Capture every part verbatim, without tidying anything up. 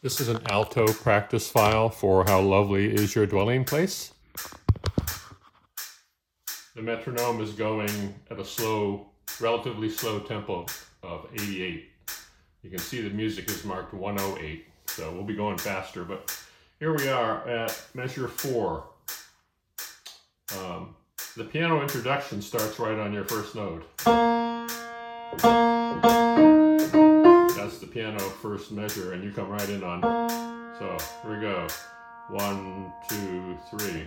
This is an alto practice file for How Lovely Is Your Dwelling Place. The metronome is going at a slow, relatively slow tempo of eighty-eight. You can see the music is marked one oh eight, so we'll be going faster, but here we are at measure four. Um, the piano introduction starts right on your first note. That's the piano first measure, and you come right in on. So here we go. One, two, three.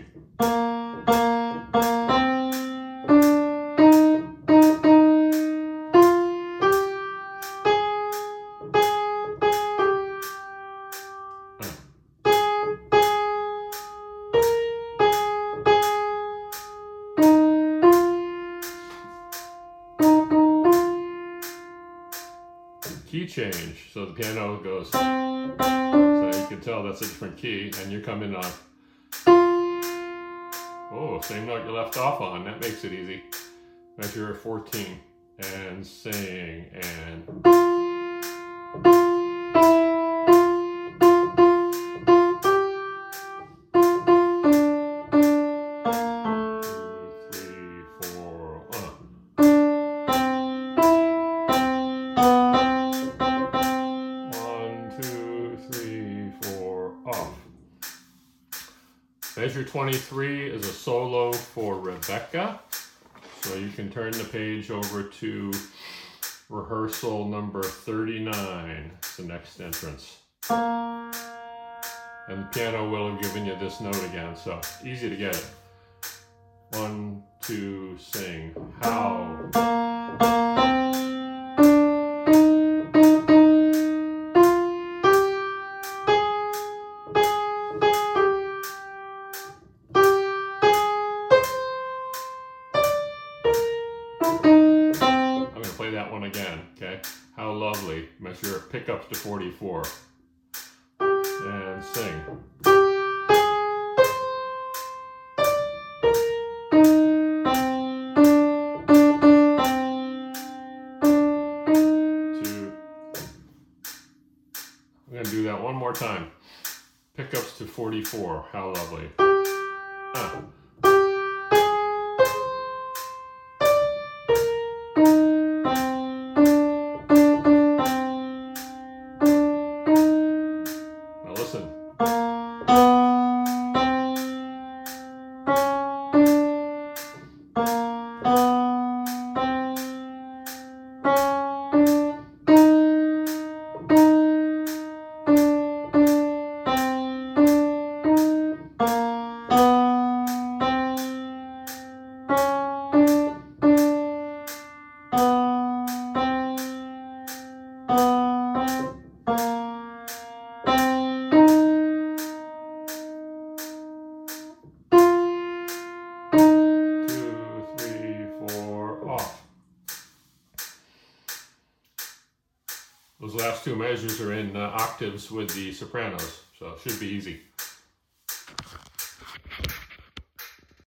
Key change, so the piano goes, so you can tell that's a different key, and you come in on, oh, same note you left off on. That makes it easy. Measure fourteen, and sing, and Measure twenty-three is a solo for Rebecca, so you can turn the page over to rehearsal number thirty-nine, it's the next entrance. And the piano will have given you this note again, so easy to get it. One, two, sing. How? Play that one again, okay? How lovely. Measure pickups to forty-four. And sing. Two. I'm going to do that one more time. Pickups to forty-four. How lovely. Ah. Listen. Those last two measures are in uh, octaves with the sopranos, so it should be easy.